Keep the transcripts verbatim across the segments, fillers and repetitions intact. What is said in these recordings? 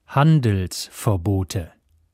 Handelsverbote.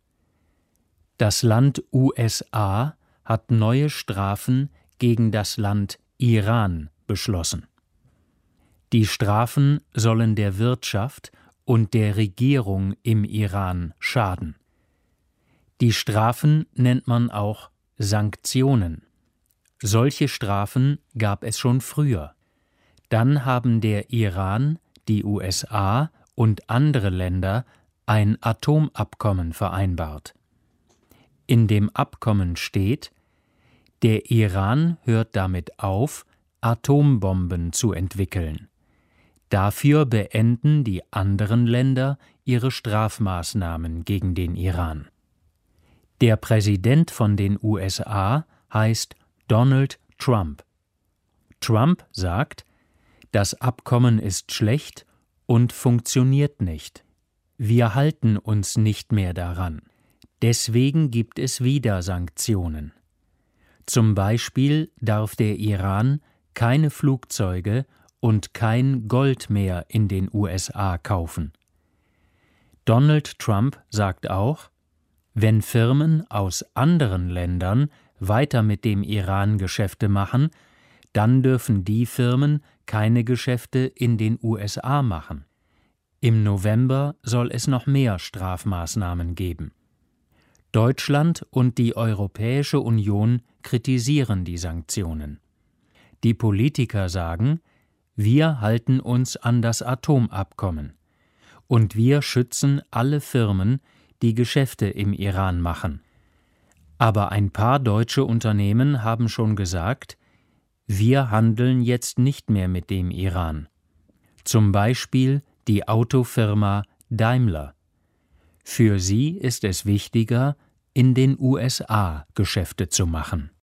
Das Land U S A hat neue Strafen gegen das Land Iran beschlossen. Die Strafen sollen der Wirtschaft und der Regierung im Iran schaden. Die Strafen nennt man auch Sanktionen. Solche Strafen gab es schon früher. Dann haben der Iran, die U S A und andere Länder ein Atomabkommen vereinbart. In dem Abkommen steht, der Iran hört damit auf, Atombomben zu entwickeln. Dafür beenden die anderen Länder ihre Strafmaßnahmen gegen den Iran. Der Präsident von den U S A heißt Donald Trump. Trump sagt, das Abkommen ist schlecht und funktioniert nicht. Wir halten uns nicht mehr daran. Deswegen gibt es wieder Sanktionen. Zum Beispiel darf der Iran keine Flugzeuge und kein Gold mehr in den U S A kaufen. Donald Trump sagt auch, wenn Firmen aus anderen Ländern weiter mit dem Iran Geschäfte machen, dann dürfen die Firmen keine Geschäfte in den U S A machen. Im November soll es noch mehr Strafmaßnahmen geben. Deutschland und die Europäische Union kritisieren die Sanktionen. Die Politiker sagen, wir halten uns an das Atomabkommen und wir schützen alle Firmen, die Geschäfte im Iran machen. Aber ein paar deutsche Unternehmen haben schon gesagt, wir handeln jetzt nicht mehr mit dem Iran. Zum Beispiel die Autofirma Daimler. Für sie ist es wichtiger, in den U S A Geschäfte zu machen.